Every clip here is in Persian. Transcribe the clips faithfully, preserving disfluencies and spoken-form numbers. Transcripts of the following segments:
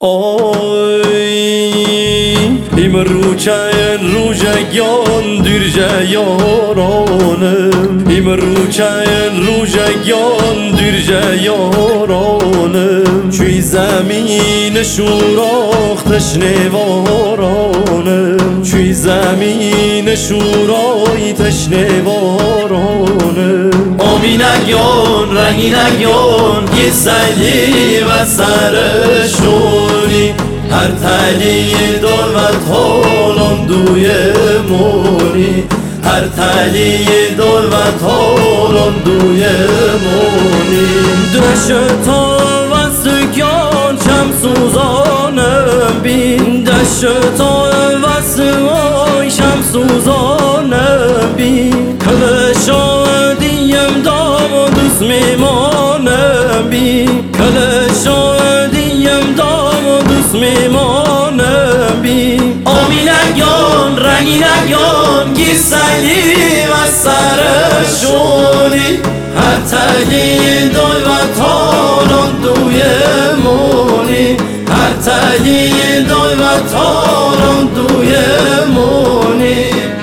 İmru çayın rujayan dürce yaranım İmru çayın rujayan dürce yaranım Çuy zemin şuraq teşnevaranım Çuy zemin şuraq teşnevaranım Aminagyan, renginagyan Giseli ve sarışnuri Her teli dolvet holon duye moni Her teli dolvet holon duye moni Döşöta ve sükyan çem suzanım bin Döşöta ve sükyan çem suzanım bin Kılışa diyem damadus mimanım bin Kılışa diyem damadus mimanım bin Aminagyan, renginagyan Giseli ve sarışnuri Her teli dolvet holon duye moni Her teli dolvet holon duye moni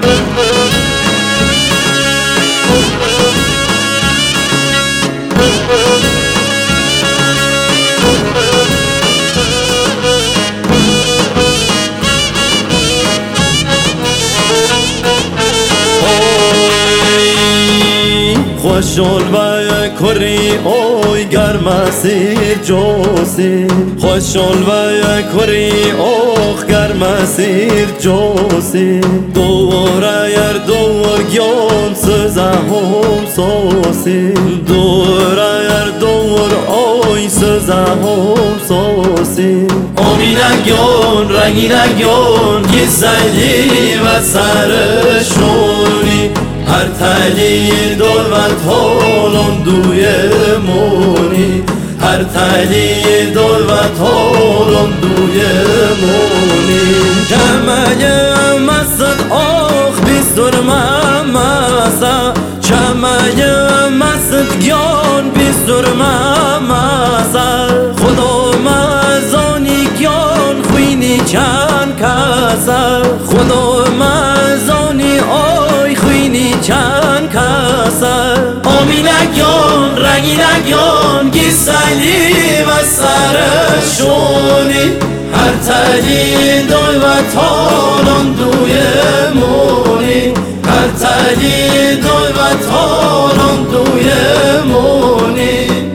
خوشال و کری اوی گرم سیر جوسی خوشال و کری اوخ گرم سیر جوسی دوره یر دور گیان سزه هم سوسی دوره یر دور اوی سزه هم سوسی آمینگیان رنگینگیان گیزلی و سرشنوری Her teli dolvet holon duye moni Her teli dolvet holon duye moni Cemeye mesed ah biz durmamasa Cemeye mesed gyan biz durmamasa Khuda mezani gyan khwini chan kasa Khuda mezani ay khwini چند کاسه آمینگیان رنگینگیان گیسلی و سرشونی هر تلی دولت هالان دوی مونی هر تلی دولت هالان دوی مونی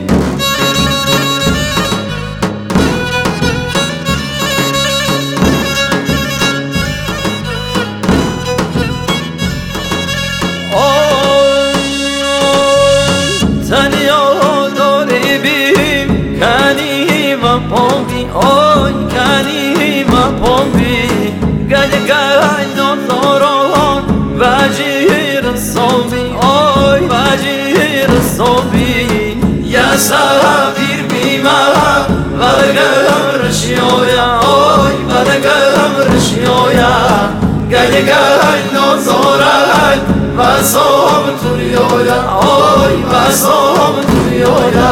Pompi, oi, canima pompi Gade gado thoron Vajir sobi, oi, vajir sobi Ya sabir bima Vadagam rishyoya, oi, vadagam rishyoya Gade gado thoron Vasom turyoya, oi, vasom turyoya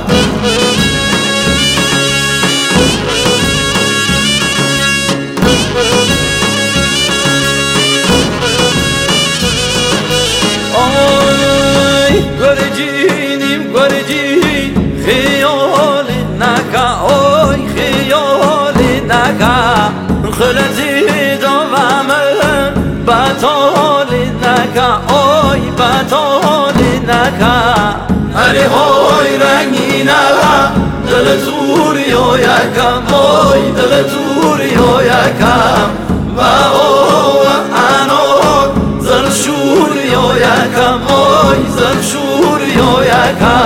گرجینیم گرجی خیال نکا اوی خیال نکا خلطی دوامن بطال نکا اوی بطال نکا هری های رنگینه دل توری و یکم اوی دل توری و یکم و او انان زرشوری و یکم اوی زرشوری و یکم